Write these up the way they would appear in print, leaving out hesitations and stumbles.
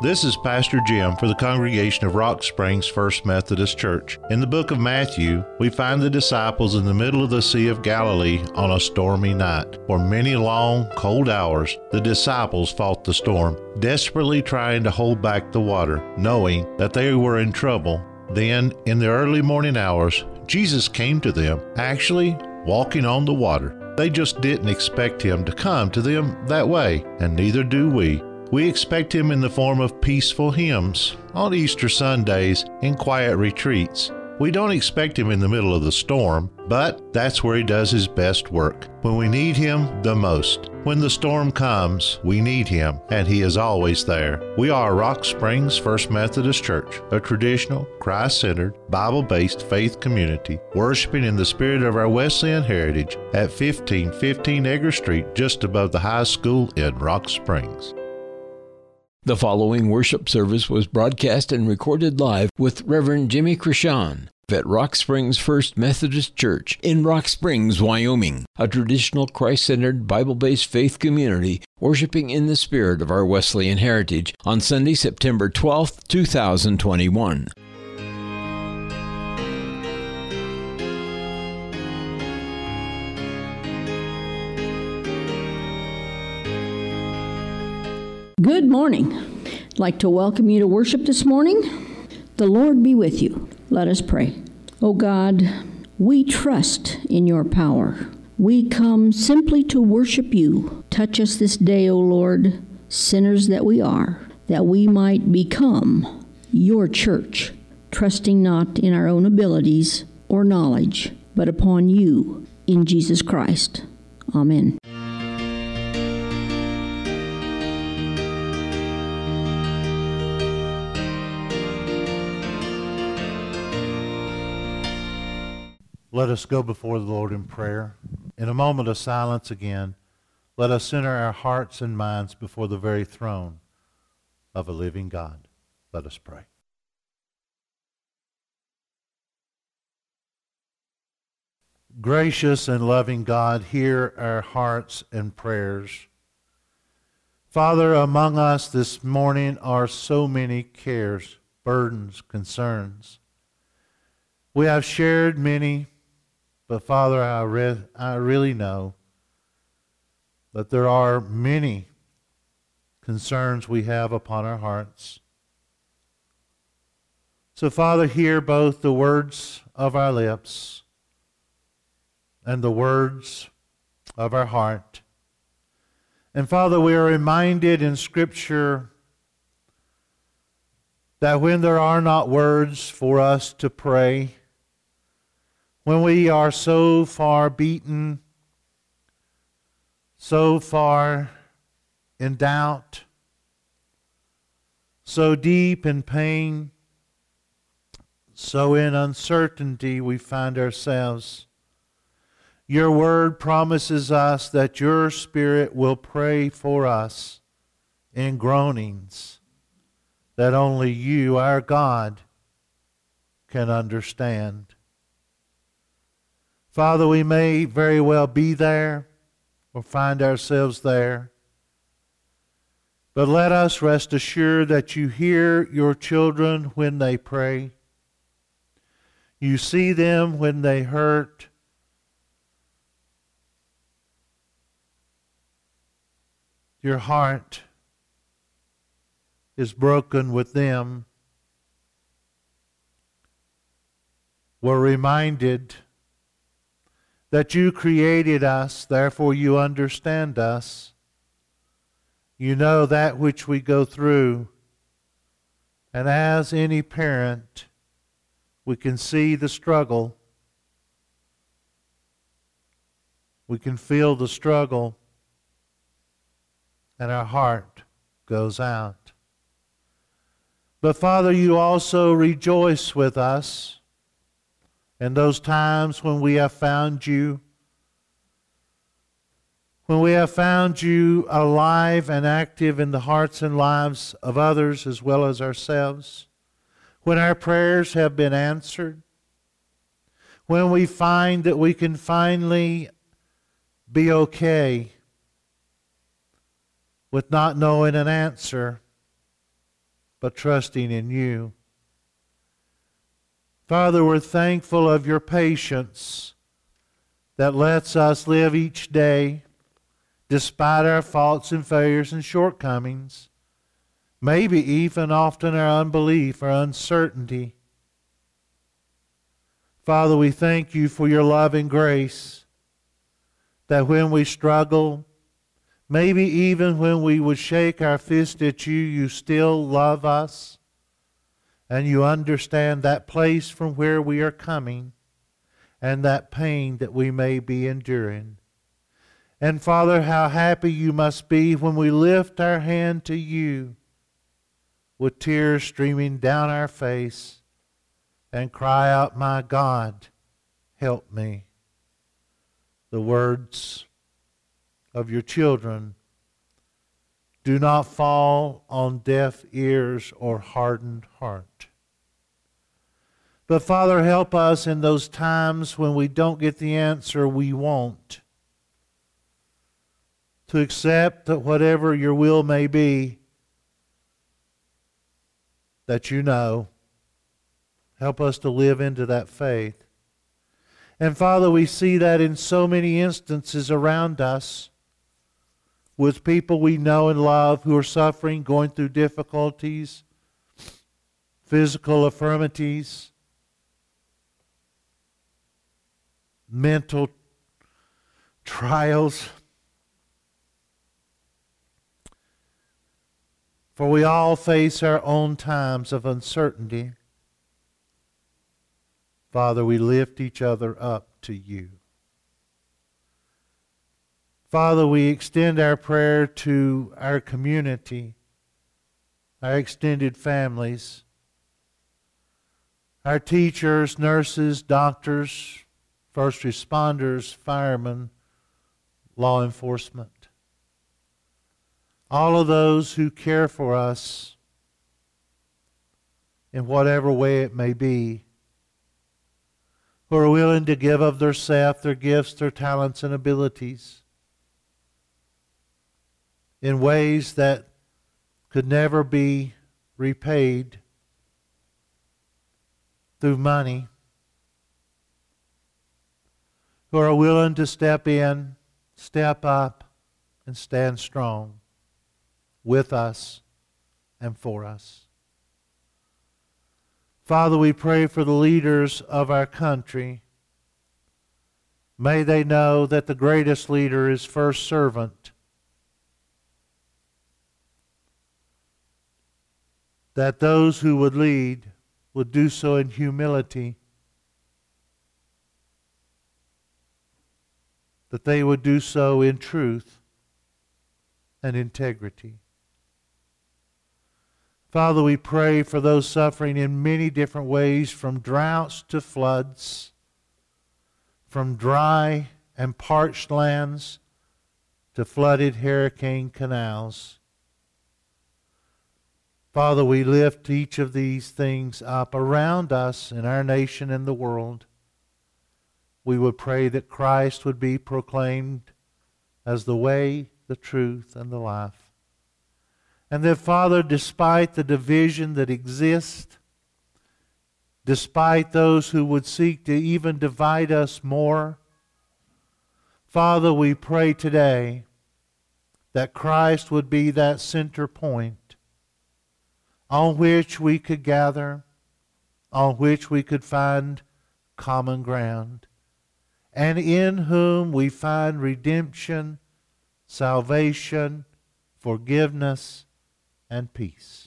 This is Pastor Jim for the congregation of Rock Springs First Methodist Church. In the book of Matthew, we find the disciples in the middle of the Sea of Galilee on a stormy night. For many long, cold hours, the disciples fought the storm, desperately trying to hold back the water, knowing that they were in trouble. Then, in the early morning hours, Jesus came to them, actually walking on the water. They just didn't expect him to come to them that way, and neither do we. We expect him in the form of peaceful hymns, on Easter Sundays, in quiet retreats. We don't expect him in the middle of the storm, but that's where he does his best work, when we need him the most. When the storm comes, we need him, and he is always there. We are Rock Springs First Methodist Church, a traditional, Christ-centered, Bible-based faith community, worshiping in the spirit of our Wesleyan heritage at 1515 Edgar Street, just above the high school in Rock Springs. The following worship service was broadcast and recorded live with Reverend Jimmy Krishan at Rock Springs First Methodist Church in Rock Springs, Wyoming, a traditional Christ-centered, Bible-based faith community worshiping in the spirit of our Wesleyan heritage on Sunday, September 12, 2021. Good morning. I'd like to welcome you to worship this morning. The Lord be with you. Let us pray. Oh God, we trust in your power. We come simply to worship you. Touch us this day, O Lord, sinners that we are, that we might become your church, trusting not in our own abilities or knowledge, but upon you, in Jesus Christ. Amen. Let us go before the Lord in prayer. In a moment of silence again, let us center our hearts and minds before the very throne of a living God. Let us pray. Gracious and loving God, hear our hearts and prayers. Father, among us this morning are so many cares, burdens, concerns. We have shared many. But Father, I really know that there are many concerns we have upon our hearts. So Father, hear both the words of our lips and the words of our heart. And Father, we are reminded in Scripture that when there are not words for us to pray, when we are so far beaten, so far in doubt, so deep in pain, so in uncertainty we find ourselves, your word promises us that your Spirit will pray for us in groanings that only you, our God, can understand. Father, we may very well be there or find ourselves there, but let us rest assured that you hear your children when they pray. You see them when they hurt. Your heart is broken with them. We're reminded that you created us, therefore you understand us. You know that which we go through. And as any parent, we can see the struggle. We can feel the struggle. And our heart goes out. But Father, you also rejoice with us in those times when we have found you, when we have found you alive and active in the hearts and lives of others as well as ourselves, when our prayers have been answered, when we find that we can finally be okay with not knowing an answer, but trusting in you. Father, we're thankful of your patience that lets us live each day despite our faults and failures and shortcomings, maybe even often our unbelief or uncertainty. Father, we thank you for your love and grace, that when we struggle, maybe even when we would shake our fist at you, you still love us, and you understand that place from where we are coming and that pain that we may be enduring. And Father, how happy you must be when we lift our hand to you with tears streaming down our face and cry out, my God, help me. The words of your children do not fall on deaf ears or hardened heart. But Father, help us in those times when we don't get the answer we want, to accept that whatever your will may be, that you know. Help us to live into that faith. And Father, we see that in so many instances around us with people we know and love who are suffering, going through difficulties, physical infirmities, mental trials. For we all face our own times of uncertainty. Father, we lift each other up to you. Father, we extend our prayer to our community, our extended families, our teachers, nurses, doctors, first responders, firemen, law enforcement. All of those who care for us in whatever way it may be, who are willing to give of their self, their gifts, their talents and abilities in ways that could never be repaid through money, who are willing to step in, step up, and stand strong with us and for us. Father, we pray for the leaders of our country. May they know that the greatest leader is first servant, that those who would lead would do so in humility, that they would do so in truth and integrity. Father, we pray for those suffering in many different ways, from droughts to floods, from dry and parched lands to flooded hurricane canals. Father, we lift each of these things up around us in our nation and the world. We would pray that Christ would be proclaimed as the way, the truth, and the life. And that, Father, despite the division that exists, despite those who would seek to even divide us more, Father, we pray today that Christ would be that center point on which we could gather, on which we could find common ground, and in whom we find redemption, salvation, forgiveness, and peace.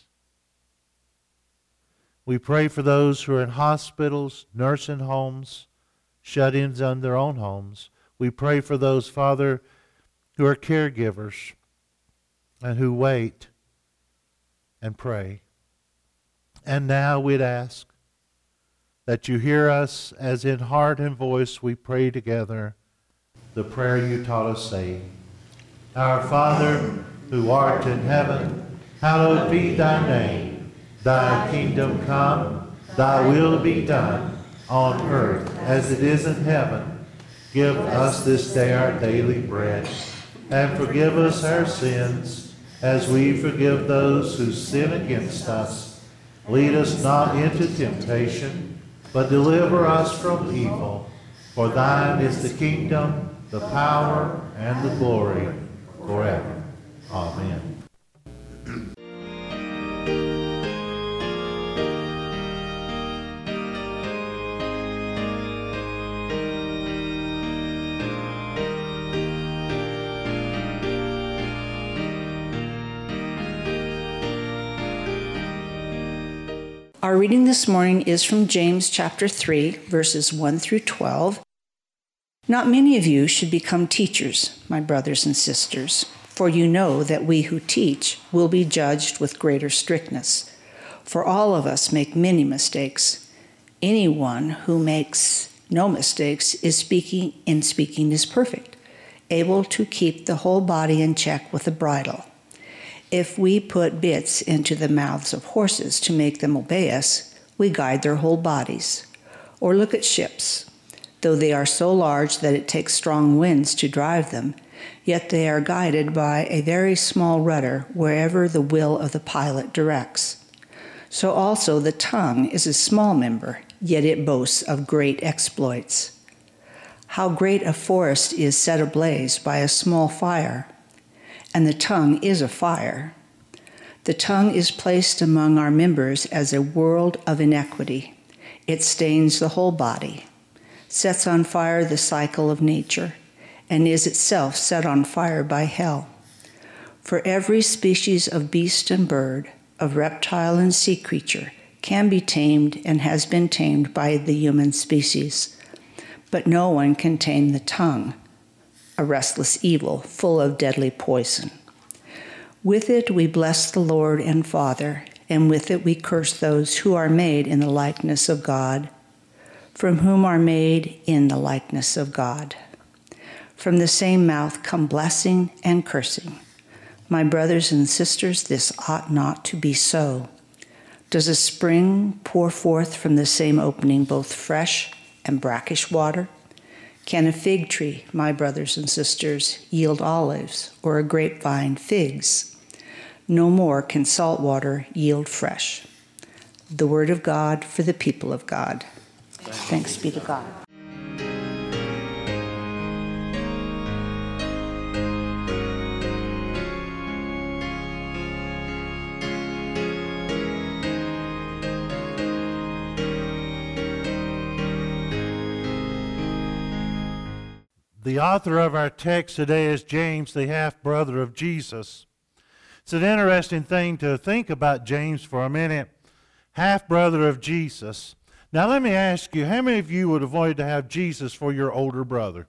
We pray for those who are in hospitals, nursing homes, shut-ins on their own homes. We pray for those, Father, who are caregivers and who wait and pray. And now we'd ask that you hear us as in heart and voice we pray together the prayer you taught us, saying, Our Father, who art in heaven, hallowed be thy name. Thy kingdom come, thy will be done, on earth as it is in heaven. Give us this day our daily bread, and forgive us our sins, as we forgive those who sin against us. Lead us not into temptation, but deliver us from evil. For thine is the kingdom, the power, and the glory, forever. Amen. Our reading this morning is from James chapter 3, verses 1 through 12. Not many of you should become teachers, my brothers and sisters, for you know that we who teach will be judged with greater strictness. For all of us make many mistakes. Anyone who makes no mistakes speaking is perfect, able to keep the whole body in check with a bridle. If we put bits into the mouths of horses to make them obey us, we guide their whole bodies. Or look at ships. Though they are so large that it takes strong winds to drive them, yet they are guided by a very small rudder wherever the will of the pilot directs. So also the tongue is a small member, yet it boasts of great exploits. How great a forest is set ablaze by a small fire! And the tongue is a fire. The tongue is placed among our members as a world of iniquity. It stains the whole body, sets on fire the cycle of nature, and is itself set on fire by hell. For every species of beast and bird, of reptile and sea creature, can be tamed and has been tamed by the human species. But no one can tame the tongue, a restless evil full of deadly poison. With it we bless the Lord and Father, and with it we curse those who are made in the likeness of God, from whom are made in the likeness of God. From the same mouth come blessing and cursing. My brothers and sisters, this ought not to be so. Does a spring pour forth from the same opening both fresh and brackish water? Can a fig tree, my brothers and sisters, yield olives, or a grapevine figs? No more can salt water yield fresh. The word of God for the people of God. Thanks be to God. The author of our text today is James, the half-brother of Jesus. It's an interesting thing to think about James for a minute. Half-brother of Jesus. Now let me ask you, how many of you would have wanted to have Jesus for your older brother?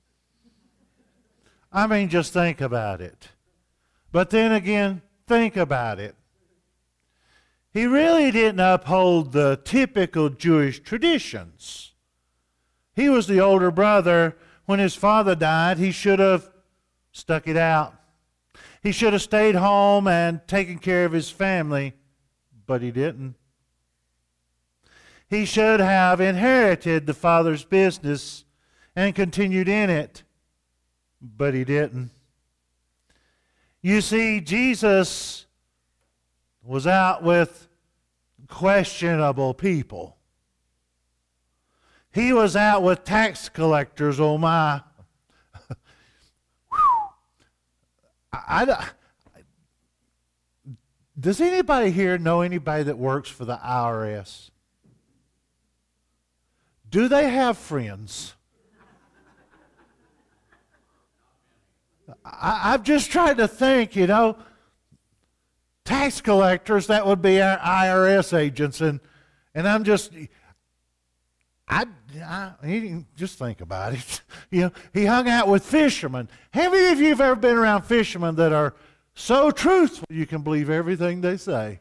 I mean, just think about it. But then again, think about it. He really didn't uphold the typical Jewish traditions. He was the older brother. When his father died, he should have stuck it out. He should have stayed home and taken care of his family, but he didn't. He should have inherited the father's business and continued in it, but he didn't. You see, Jesus was out with questionable people. He was out with tax collectors, oh my. Does anybody here know anybody that works for the IRS? Do they have friends? I've just tried to think, tax collectors, that would be our IRS agents, and I'm just... just think about it. He hung out with fishermen. How many of you have ever been around fishermen that are so truthful you can believe everything they say?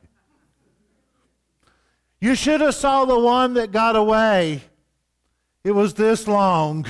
You should have saw the one that got away. It was this long.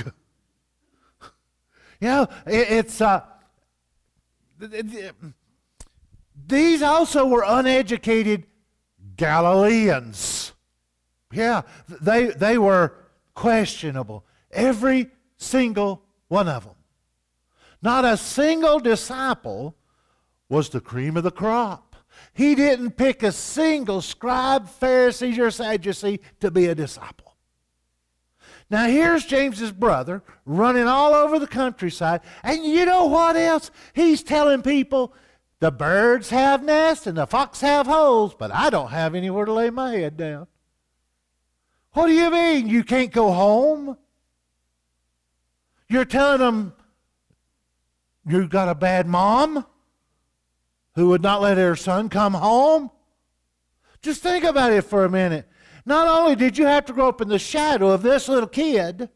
These also were uneducated Galileans. Yeah, they were questionable. Every single one of them. Not a single disciple was the cream of the crop. He didn't pick a single scribe, Pharisee, or Sadducee to be a disciple. Now here's James's brother running all over the countryside, and you know what else? He's telling people, the birds have nests and the fox have holes, but I don't have anywhere to lay my head down. What do you mean you can't go home? You're telling them you've got a bad mom who would not let her son come home? Just think about it for a minute. Not only did you have to grow up in the shadow of this little kid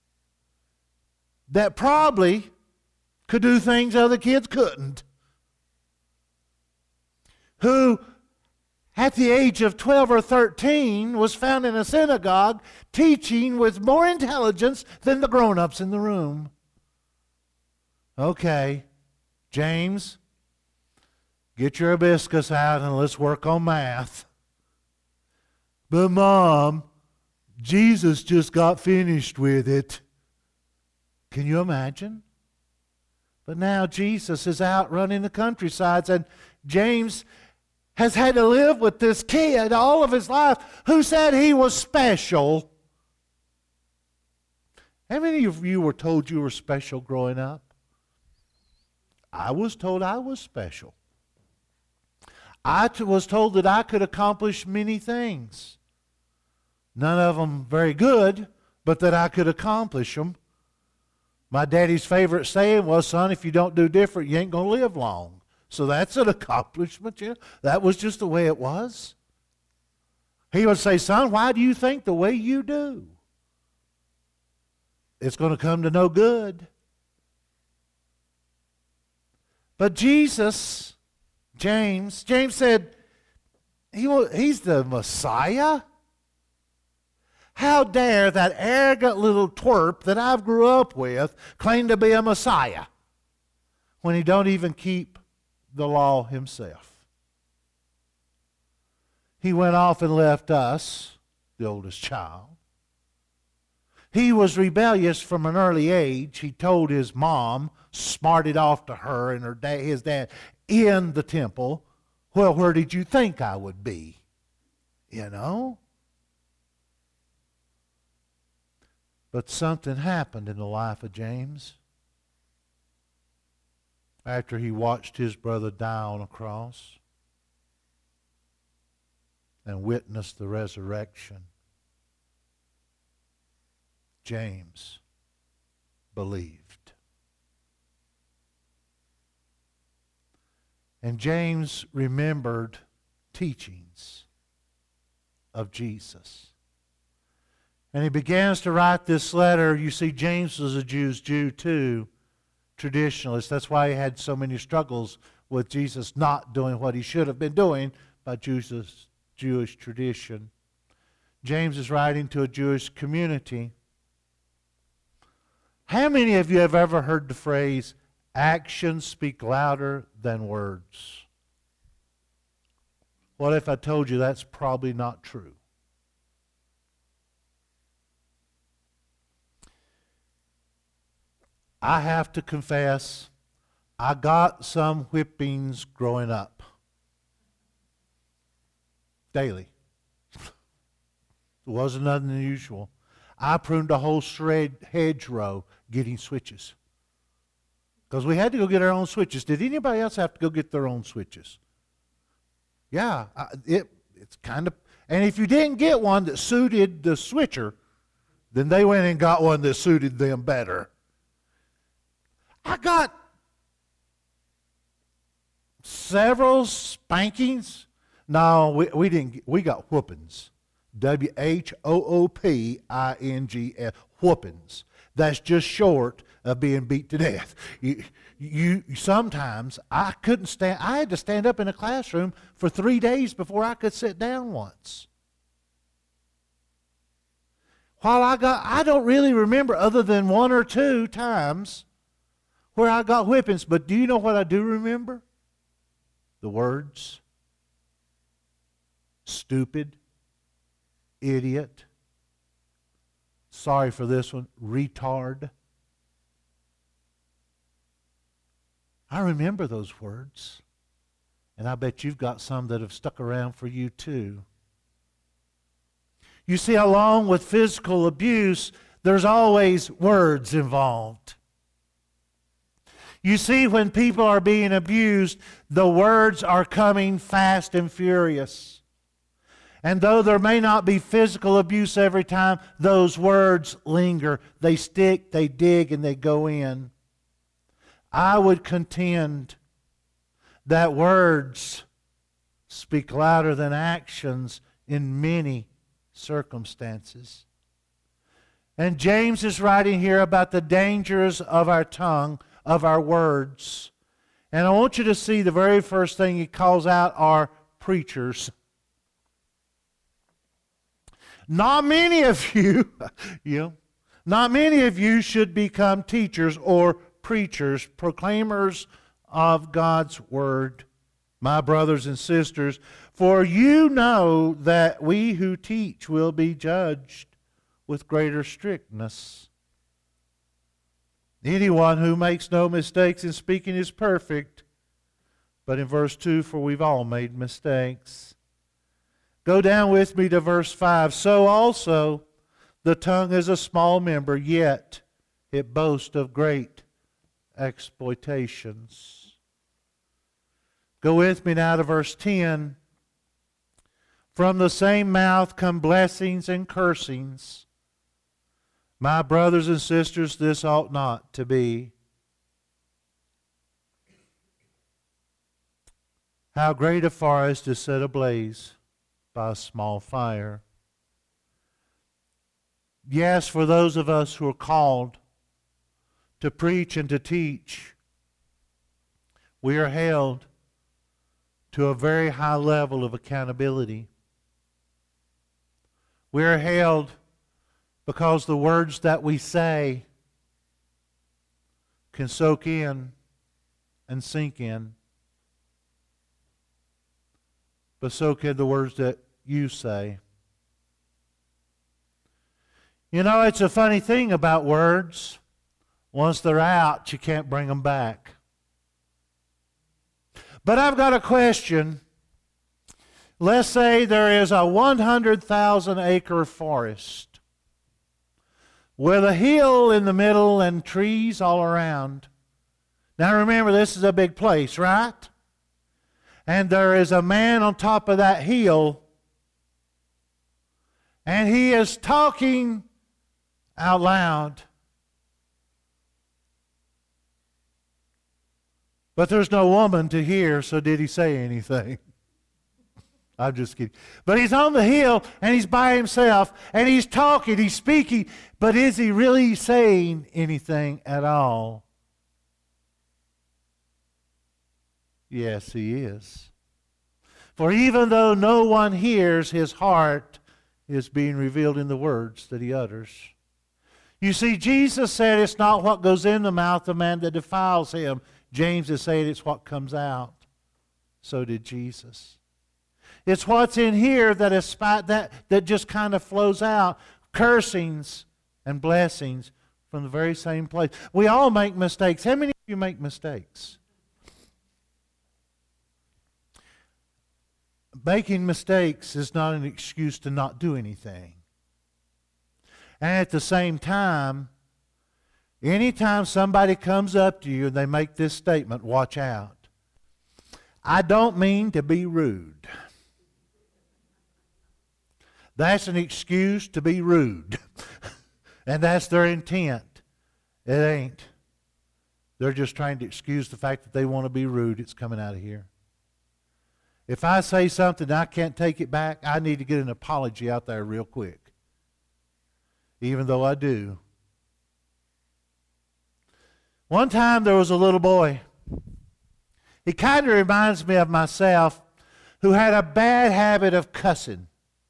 that probably could do things other kids couldn't, who at the age of 12 or 13 was found in a synagogue teaching with more intelligence than the grown-ups in the room. Okay, James, get your hibiscus out and let's work on math. But Mom, Jesus just got finished with it. Can you imagine? But now Jesus is out running the countrysides, and James has had to live with this kid all of his life who said he was special. How many of you were told you were special growing up? I was told I was special. I was told that I could accomplish many things. None of them very good, but that I could accomplish them. My daddy's favorite saying was, son, if you don't do different, you ain't going to live long. So that's an accomplishment. Yeah? That was just the way it was. He would say, son, why do you think the way you do? It's going to come to no good. But Jesus, James said, he's the Messiah? How dare that arrogant little twerp that I've grew up with claim to be a Messiah when he don't even keep the law himself? He went off and left us, the oldest child. He was rebellious from an early age. He told his mom, smarted off to her and his dad in the temple, well, where did you think I would be? You know? But something happened in the life of James after he watched his brother die on a cross and witnessed the resurrection. James believed. And James remembered teachings of Jesus. And he begins to write this letter. You see, James was a Jew too, traditionalist. That's why he had so many struggles with Jesus not doing what he should have been doing by Jewish tradition. James is writing to a Jewish community. How many of you have ever heard the phrase, actions speak louder than words? What if I told you that's probably not true? I have to confess, I got some whippings growing up. Daily. It wasn't nothing unusual. I pruned a whole hedgerow getting switches. Because we had to go get our own switches. Did anybody else have to go get their own switches? Yeah, it's kind of... And if you didn't get one that suited the switcher, then they went and got one that suited them better. I got several spankings. No, we didn't. We got whoopings. WHOOPINGS. Whoopings. That's just short of being beat to death. You sometimes I couldn't stand. I had to stand up in a classroom for 3 days before I could sit down once. I don't really remember other than 1 or 2 times where I got whippings, but do you know what I do remember? The words. Stupid. Idiot. Sorry for this one. Retard. I remember those words. And I bet you've got some that have stuck around for you too. You see, along with physical abuse, there's always words involved. You see, when people are being abused, the words are coming fast and furious. And though there may not be physical abuse every time, those words linger. They stick, they dig, and they go in. I would contend that words speak louder than actions in many circumstances. And James is writing here about the dangers of our tongue, of our words. And I want you to see the very first thing he calls out are preachers. Not many of you, not many of you should become teachers or preachers, proclaimers of God's word, my brothers and sisters, for you know that we who teach will be judged with greater strictness. Anyone who makes no mistakes in speaking is perfect. But in verse 2, for we've all made mistakes. Go down with me to verse 5. So also the tongue is a small member, yet it boasts of great exploitations. Go with me now to verse 10. From the same mouth come blessings and cursings. My brothers and sisters, this ought not to be. How great a forest is set ablaze by a small fire. Yes, for those of us who are called to preach and to teach, we are held to a very high level of accountability. We are held because the words that we say can soak in and sink in. But so can the words that you say. You know, it's a funny thing about words. Once they're out, you can't bring them back. But I've got a question. Let's say there is a 100,000 acre forest with a hill in the middle and trees all around. Now remember, this is a big place, right? And there is a man on top of that hill, and he is talking out loud. But there's no woman to hear, so did he say anything? I'm just kidding. But he's on the hill, and he's by himself, and he's talking, he's speaking, but is he really saying anything at all? Yes, he is. For even though no one hears, his heart is being revealed in the words that he utters. You see, Jesus said it's not what goes in the mouth of man that defiles him. James is saying it's what comes out. So did Jesus. It's what's in here that just kind of flows out. Cursings and blessings from the very same place. We all make mistakes. How many of you make mistakes? Making mistakes is not an excuse to not do anything. And at the same time, anytime somebody comes up to you and they make this statement, watch out. I don't mean to be rude. That's an excuse to be rude. And that's their intent. It ain't. They're just trying to excuse the fact that they want to be rude. It's coming out of here. If I say something and I can't take it back, I need to get an apology out there real quick. Even though I do. One time there was a little boy. He kind of reminds me of myself, who had a bad habit of cussing.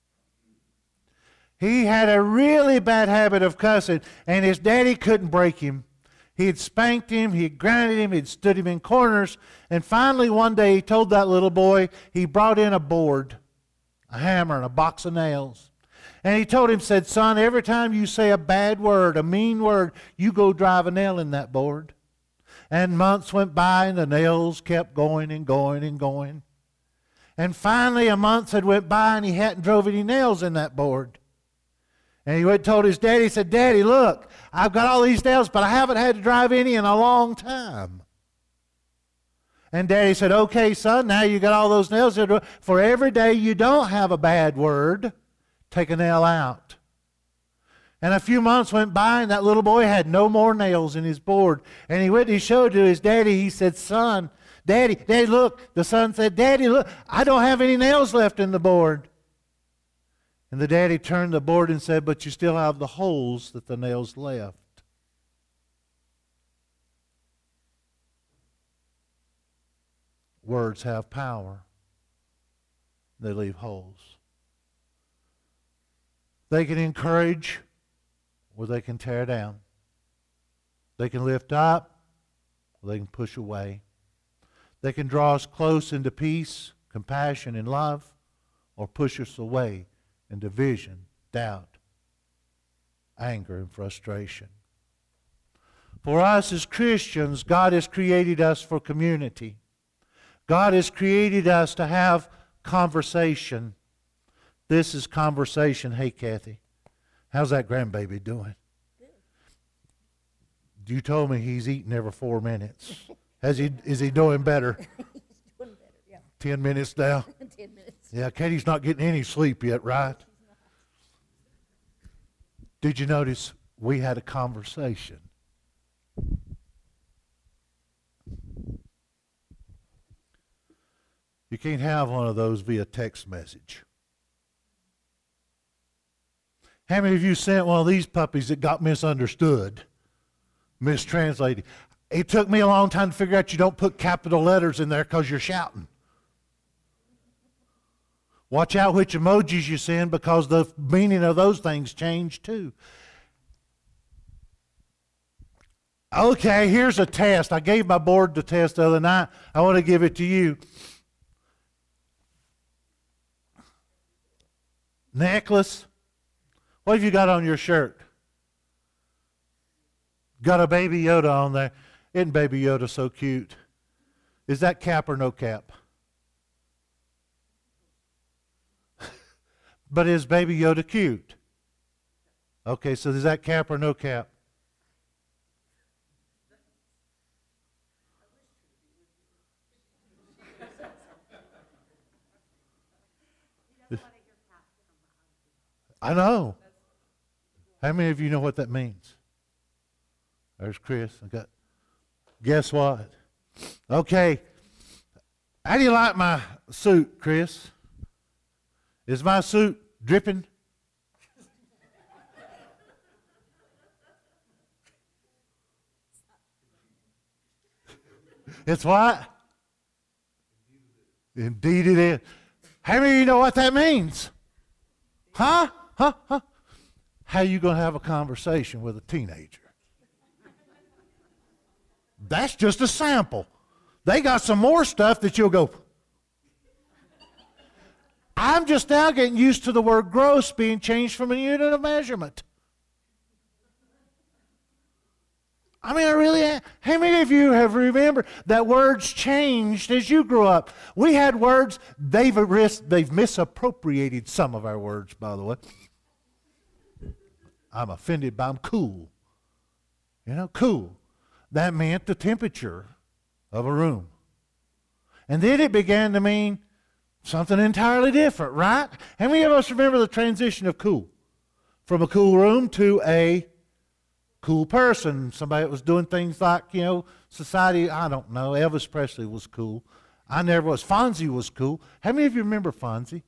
He had a really bad habit of cussing, and his daddy couldn't break him. He had spanked him, he had grounded him, he had stood him in corners, and finally one day he told that little boy, he brought in a board, a hammer, and a box of nails. And he told him, said, son, every time you say a bad word, a mean word, you go drive a nail in that board. And months went by, and the nails kept going and going and going. And finally a month had went by and he hadn't drove any nails in that board. And he went and told his daddy, he said, Daddy, look, I've got all these nails, but I haven't had to drive any in a long time. And Daddy said, okay, son, now you got all those nails. For every day you don't have a bad word, take a nail out. And a few months went by, and that little boy had no more nails in his board. And he went and he showed to his daddy. He said, son, Daddy, look. The son said, Daddy, look, I don't have any nails left in the board. And the daddy turned the board and said, but you still have the holes that the nails left. Words have power. They leave holes. They can encourage or they can tear down. They can lift up or they can push away. They can draw us close into peace, compassion, and love, or push us away in division, doubt, anger, and frustration. For us as Christians, God has created us for community. God has created us to have conversation. This is conversation. Hey, Kathy, how's that grandbaby doing? Good. You told me he's eating every 4 minutes. Is he doing better? He's doing better, yeah. 10 minutes now? 10 minutes. Yeah, Katie's not getting any sleep yet, right? Did you notice we had a conversation? You can't have one of those via text message. How many of you sent one of these puppies that got misunderstood, mistranslated? It took me a long time to figure out you don't put capital letters in there because you're shouting. Watch out which emojis you send because the meaning of those things change too. Okay, here's a test. I gave my board the test the other night. I want to give it to you. Necklace. What have you got on your shirt? Got a Baby Yoda on there. Isn't Baby Yoda so cute? Is that cap or no cap? But is Baby Yoda cute? Okay, so is that cap or no cap? I know. How many of you know what that means? There's Chris. Guess what? Okay. How do you like my suit, Chris? Is my suit dripping? It's what? Indeed it is. How many of you know what that means? Huh? How are you going to have a conversation with a teenager? That's just a sample. They got some more stuff that you'll go. I'm just now getting used to the word gross being changed from a unit of measurement. I mean, I really am. How many of you have remembered that words changed as you grew up? We had words, they've misappropriated some of our words, by the way. I'm offended by them. Cool. You know, cool. That meant the temperature of a room. And then it began to mean something entirely different, right? How many of us remember the transition of cool? From a cool room to a cool person, somebody that was doing things like, society, I don't know, Elvis Presley was cool. I never was. Fonzie was cool. How many of you remember Fonzie?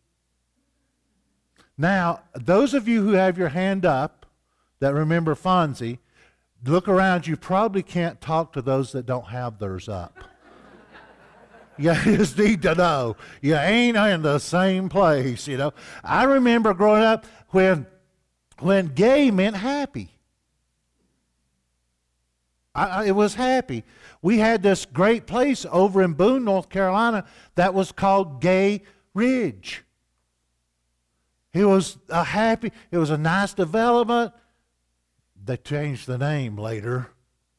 Now, those of you who have your hand up that remember Fonzie, look around, you probably can't talk to those that don't have theirs up. You just need to know. You ain't in the same place, I remember growing up when gay meant happy. It was happy. We had this great place over in Boone, North Carolina, that was called Gay Ridge. It was a nice development. They changed the name later.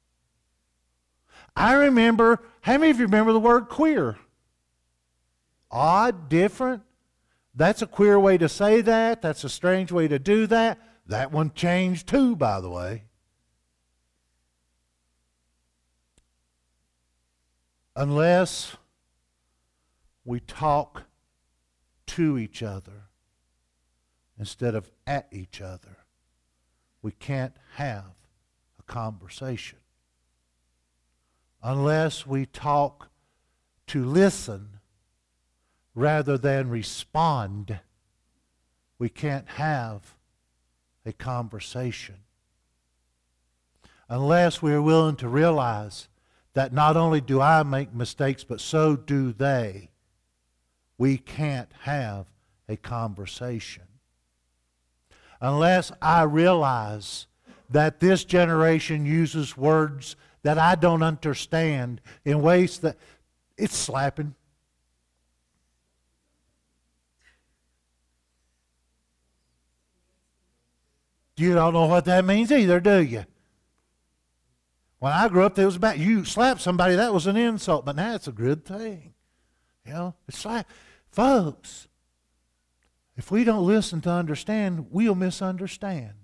I remember, how many of you remember the word queer? odd, different. That's a queer way to say that. That's a strange way to do that. That one changed too, by the way. Unless we talk to each other instead of at each other, we can't have a conversation. Unless we talk to listen rather than respond, we can't have a conversation. Unless we are willing to realize that not only do I make mistakes, but so do they, we can't have a conversation. Unless I realize that this generation uses words that I don't understand in ways that it's slapping. You don't know what that means either, do you? When I grew up, it was about you slap somebody, that was an insult, but now it's a good thing. You know, it's like, folks, if we don't listen to understand, we'll misunderstand.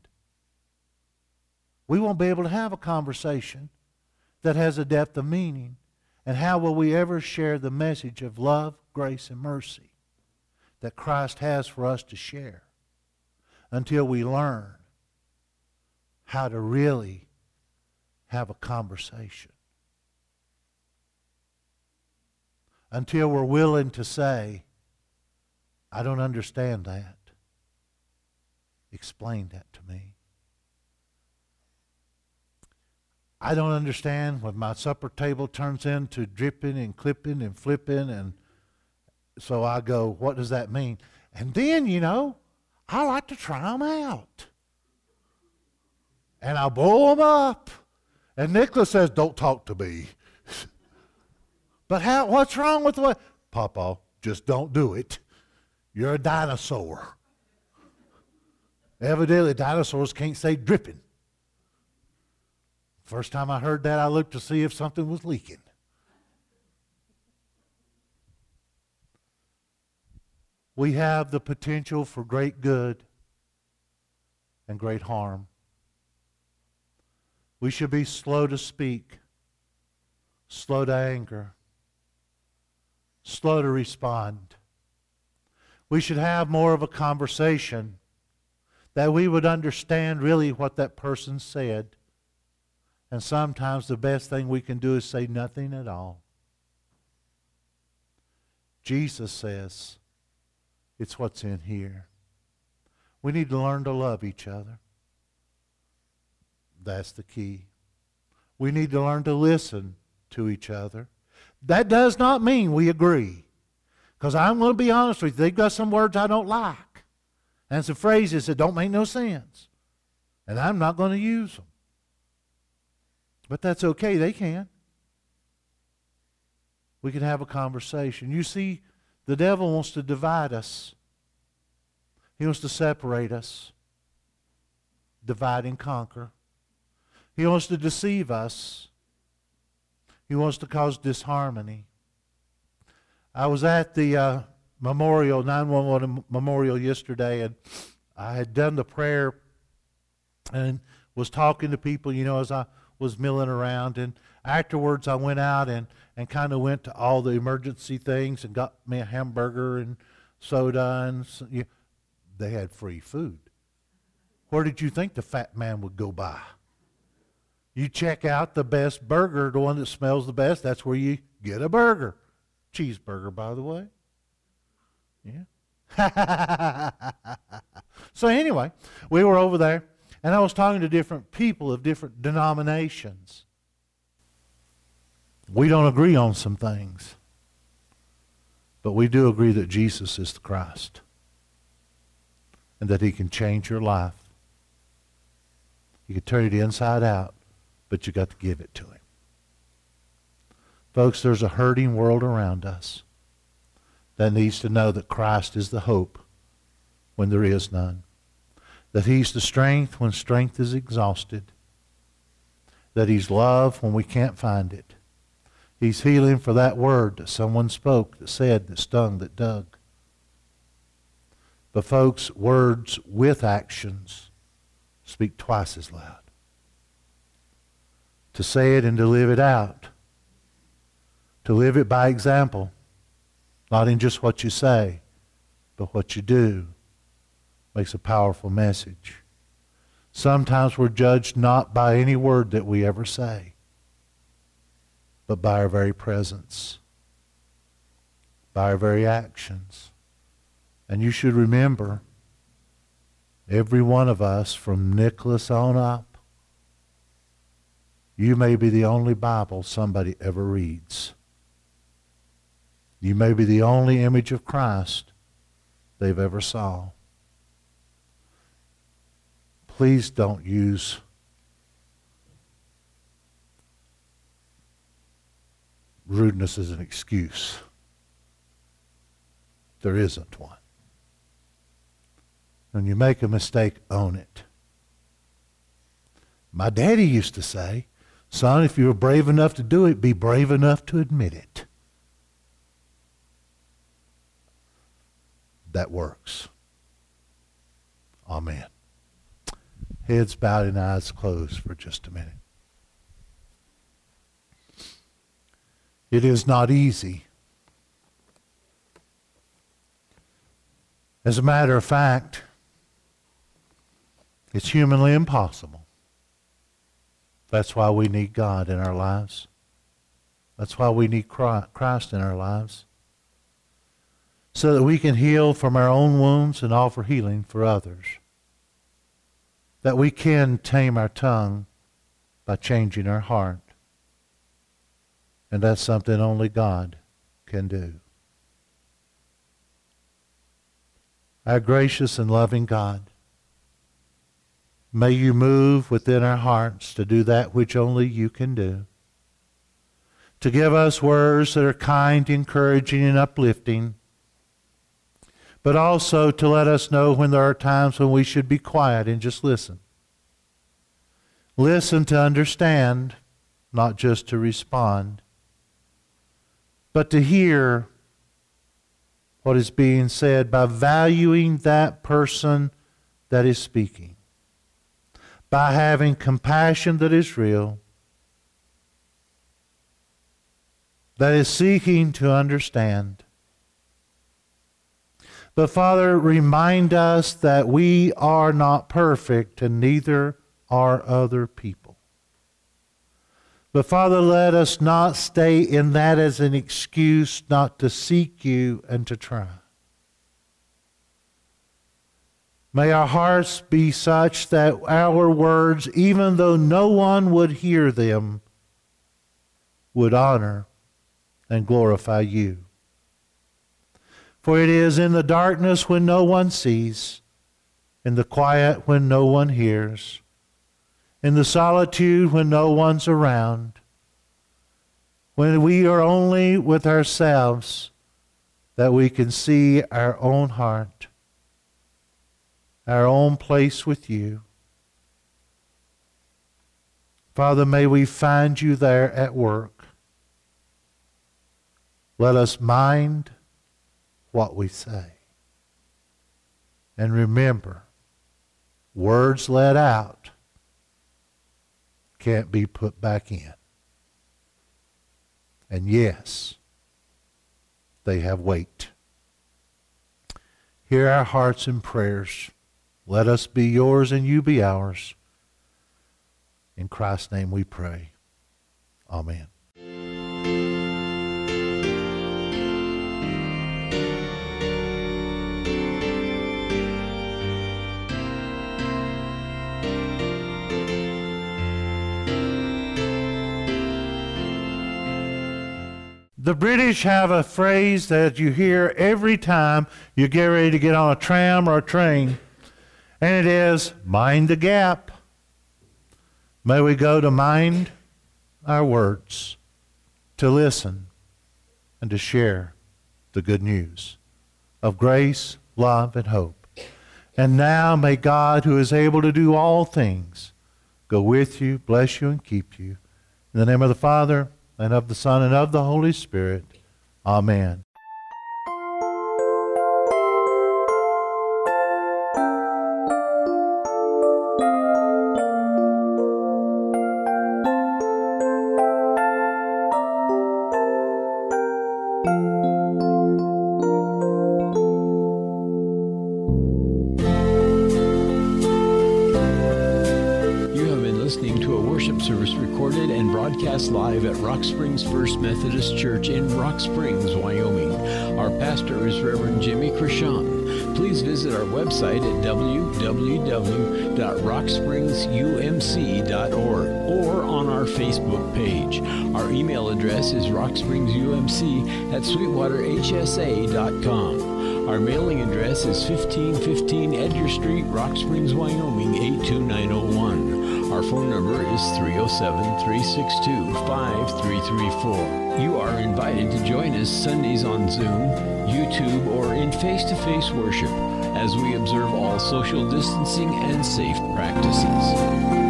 We won't be able to have a conversation that has a depth of meaning. And how will we ever share the message of love, grace, and mercy that Christ has for us to share until we learn how to really have a conversation? Until we're willing to say, I don't understand that. Explain that to me. I don't understand when my supper table turns into dripping and clipping and flipping, and so I go, what does that mean? And then, you know, I like to try them out. And I blow them up. And Nicholas says, don't talk to me. But what's wrong with what? Papa, just don't do it. You're a dinosaur. Evidently, dinosaurs can't say dripping. First time I heard that, I looked to see if something was leaking. We have the potential for great good and great harm. We should be slow to speak, slow to anger, slow to respond. We should have more of a conversation that we would understand really what that person said. And sometimes the best thing we can do is say nothing at all. Jesus says it's what's in here. We need to learn to love each other. That's the key. We need to learn to listen to each other. That does not mean we agree. Because I'm going to be honest with you, they've got some words I don't like. And some phrases that don't make no sense. And I'm not going to use them. But that's okay, they can. We can have a conversation. You see, the devil wants to divide us. He wants to separate us. Divide and conquer. He wants to deceive us. He wants to cause disharmony. I was at the memorial, 911 memorial yesterday, and I had done the prayer and was talking to people, you know, as I was milling around. And afterwards I went out and kind of went to all the emergency things and got me a hamburger and soda. And they had free food. Where did you think the fat man would go by? You check out the best burger, the one that smells the best, that's where you get a burger. Cheeseburger, by the way. Yeah. So anyway, we were over there, and I was talking to different people of different denominations. We don't agree on some things, but we do agree that Jesus is the Christ and that he can change your life. He can turn it inside out, but you got to give it to him. Folks, there's a hurting world around us that needs to know that Christ is the hope when there is none. That he's the strength when strength is exhausted. That he's love when we can't find it. He's healing for that word that someone spoke, that said, that stung, that dug. But folks, words with actions speak twice as loud. To say it and to live it out. To live it by example. Not in just what you say, but what you do makes a powerful message. Sometimes we're judged not by any word that we ever say, but by our very presence, by our very actions. And you should remember, every one of us, from Nicholas on up, you may be the only Bible somebody ever reads. You may be the only image of Christ they've ever saw. Please don't use rudeness as an excuse. There isn't one. When you make a mistake, own it. My daddy used to say, son, if you're brave enough to do it, be brave enough to admit it. That works. Amen. Heads bowed and eyes closed for just a minute. It is not easy. As a matter of fact, it's humanly impossible. That's why we need God in our lives. That's why we need Christ in our lives. So that we can heal from our own wounds and offer healing for others. That we can tame our tongue by changing our heart. And that's something only God can do. Our gracious and loving God, may you move within our hearts to do that which only you can do. To give us words that are kind, encouraging, and uplifting. But also to let us know when there are times when we should be quiet and just listen. Listen to understand, not just to respond, but to hear what is being said by valuing that person that is speaking. By having compassion that is real, that is seeking to understand. But Father, remind us that we are not perfect and neither are other people. But Father, let us not stay in that as an excuse not to seek you and to try. May our hearts be such that our words, even though no one would hear them, would honor and glorify you. For it is in the darkness when no one sees, in the quiet when no one hears, in the solitude when no one's around, when we are only with ourselves, that we can see our own heart, our own place with you. Father, may we find you there at work. Let us mind what we say. And remember, words let out can't be put back in. And yes, they have weight. Hear our hearts and prayers. Let us be yours and you be ours. In Christ's name we pray. Amen. The British have a phrase that you hear every time you get ready to get on a tram or a train, and it is, mind the gap. May we go to mind our words, to listen, and to share the good news of grace, love, and hope. And now may God, who is able to do all things, go with you, bless you, and keep you. In the name of the Father, and of the Son, and of the Holy Spirit. Amen. Service recorded and broadcast live at Rock Springs First Methodist Church in Rock Springs, Wyoming. Our pastor is Reverend Jimmy Krishon. Please visit our website at www.rockspringsumc.org or on our Facebook page. Our email address is rockspringsumc@sweetwaterhsa.com. Our mailing address is 1515 Edgar Street, Rock Springs, Wyoming, 82901. Our phone number is 307-362-5334. You are invited to join us Sundays on Zoom, YouTube, or in face-to-face worship as we observe all social distancing and safe practices.